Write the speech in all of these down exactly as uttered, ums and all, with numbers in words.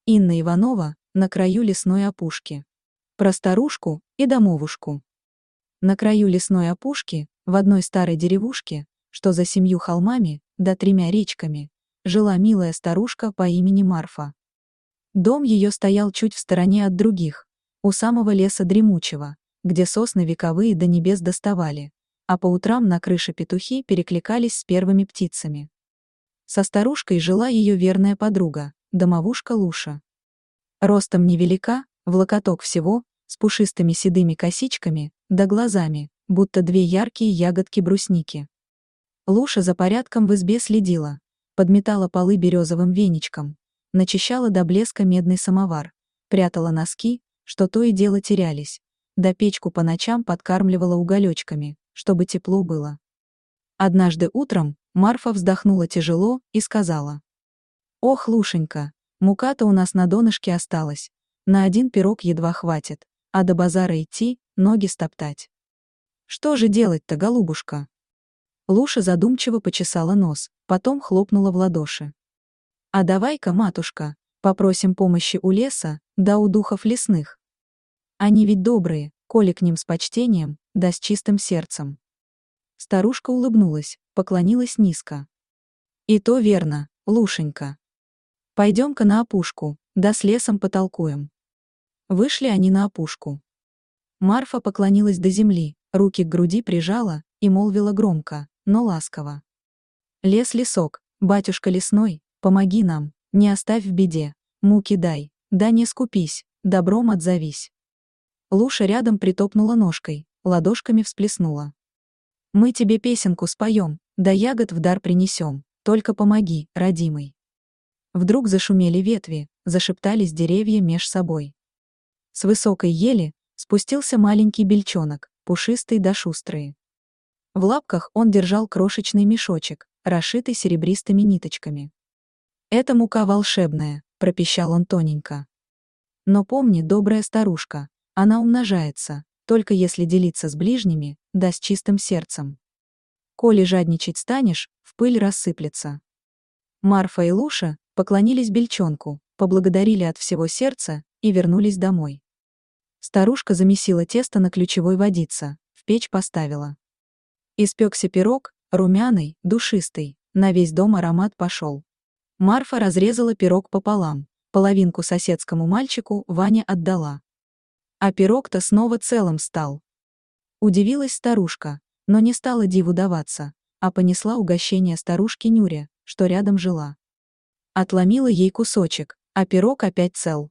Инна Иванова на краю лесной опушки. Про старушку и домовушку. На краю лесной опушки, в одной старой деревушке, что за семью холмами, да тремя речками, жила милая старушка по имени Марфа. Дом ее стоял чуть в стороне от других, у самого леса дремучего, где сосны вековые до небес доставали, а по утрам на крыше петухи перекликались с первыми птицами. Со старушкой жила ее верная подруга, домовушка Луша. Ростом невелика, в локоток всего, с пушистыми седыми косичками, да глазами, будто две яркие ягодки брусники. Луша за порядком в избе следила, подметала полы березовым веничком, начищала до блеска медный самовар, прятала носки, что то и дело терялись, да печку по ночам подкармливала уголечками, чтобы тепло было. Однажды утром Марфа вздохнула тяжело и сказала: «Ох, Лушенька, мука-то у нас на донышке осталась, на один пирог едва хватит, а до базара идти, ноги стоптать. Что же делать-то, голубушка?» Луша задумчиво почесала нос, потом хлопнула в ладоши. «А давай-ка, матушка, попросим помощи у леса, да у духов лесных. Они ведь добрые, коли к ним с почтением, да с чистым сердцем». Старушка улыбнулась, поклонилась низко. «И то верно, Лушенька. Пойдем-ка на опушку, да с лесом потолкуем». Вышли они на опушку. Марфа поклонилась до земли, руки к груди прижала и молвила громко, но ласково: «Лес-лесок, батюшка лесной, помоги нам, не оставь в беде, муки дай, да не скупись, добром отзовись». Луша рядом притопнула ножкой, ладошками всплеснула: «Мы тебе песенку споем, да ягод в дар принесем, только помоги, родимый». Вдруг зашумели ветви, зашептались деревья меж собой. С высокой ели спустился маленький бельчонок, пушистый да шустрый. В лапках он держал крошечный мешочек, расшитый серебристыми ниточками. «Это мука волшебная», — пропищал он тоненько. «Но помни, добрая старушка, она умножается, только если делиться с ближними, да с чистым сердцем. Коли жадничать станешь, в пыль рассыплется». Марфа и Луша поклонились бельчонку, поблагодарили от всего сердца и вернулись домой. Старушка замесила тесто на ключевой водице, в печь поставила. Испекся пирог, румяный, душистый, на весь дом аромат пошел. Марфа разрезала пирог пополам, половинку соседскому мальчику Ваня отдала. А пирог-то снова целым стал. Удивилась старушка, но не стала диву даваться, а понесла угощение старушке Нюре, что рядом жила. Отломила ей кусочек, а пирог опять цел.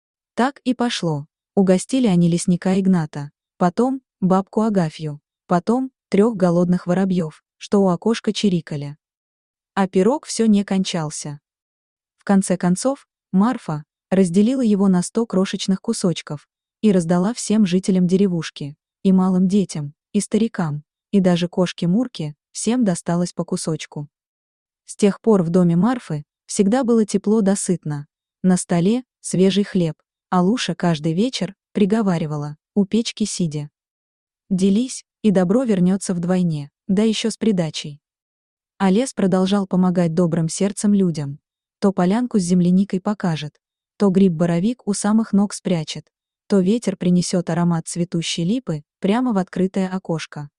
Так и пошло. Угостили они лесника Игната, потом бабку Агафью, потом трех голодных воробьев, что у окошка чирикали. А пирог все не кончался. В конце концов, Марфа разделила его на сто крошечных кусочков и раздала всем жителям деревушки, и малым детям, и старикам, и даже кошке-мурке, всем досталось по кусочку. С тех пор в доме Марфы всегда было тепло да сытно. На столе свежий хлеб, а Луша каждый вечер приговаривала, у печки сидя: «Делись, и добро вернется вдвойне, да еще с придачей». А лес продолжал помогать добрым сердцем людям. То полянку с земляникой покажет, то гриб-боровик у самых ног спрячет, то ветер принесет аромат цветущей липы прямо в открытое окошко.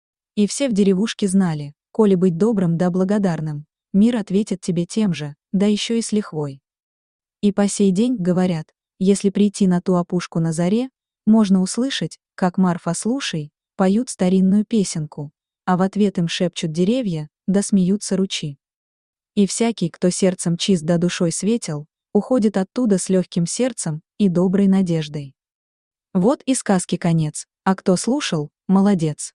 И все в деревушке знали, коли быть добрым да благодарным, мир ответит тебе тем же, да еще и с лихвой. И по сей день, говорят, если прийти на ту опушку на заре, можно услышать, как Марфа с Лушей поют старинную песенку, а в ответ им шепчут деревья, да смеются ручьи. И всякий, кто сердцем чист да душой светел, уходит оттуда с легким сердцем и доброй надеждой. Вот и сказки конец, а кто слушал, молодец.